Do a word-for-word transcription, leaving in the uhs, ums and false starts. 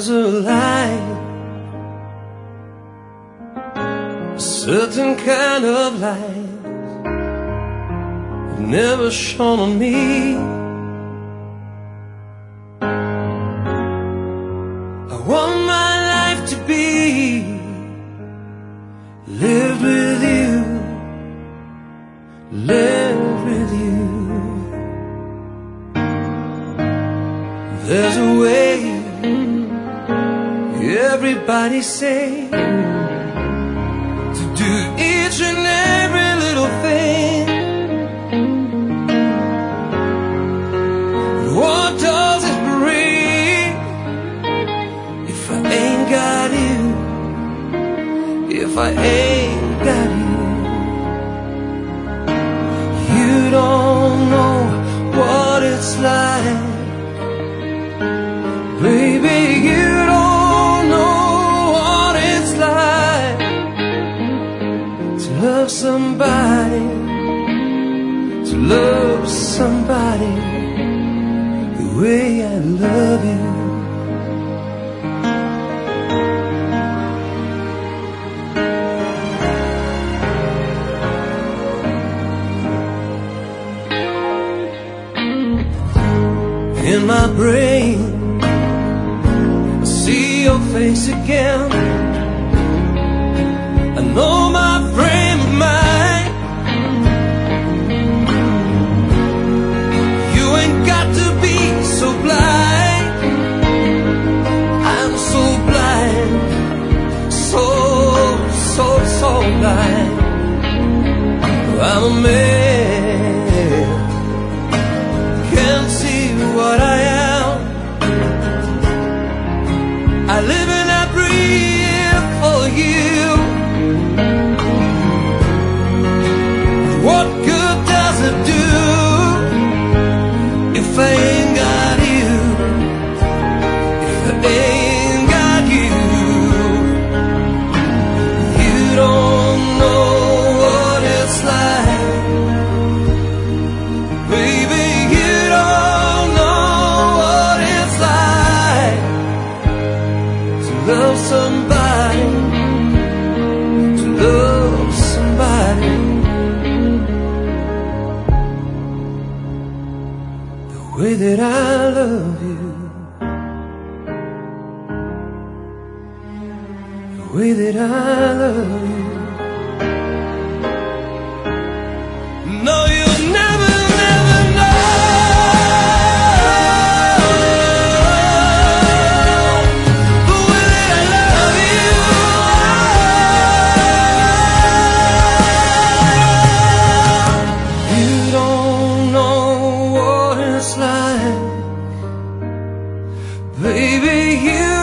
There's a light, a certain kind of light you've never shone on me. I want my life to be lived with you, lived with you. There's a way, everybody say, to do each and every little thing. But what does it bring if I ain't got you, if I ain't got you? You don't know what it's like, baby, you don't know what it's like to love somebody, to love somebody the way I love you. In my brain, see your face again. I know my frame of mind. You ain't got to be so blind. I'm so blind, so, so, so blind. I'm a man, can't see what I am. I live and I breathe for you. What good does it do if I ain't got you, if I ain't got you? You don't know what it's like, baby, you don't know what it's like to love somebody, to love somebody the way that I love you, the way that I love you. No, you'll never, never know the way that I love you. You don't know what it's like, baby, you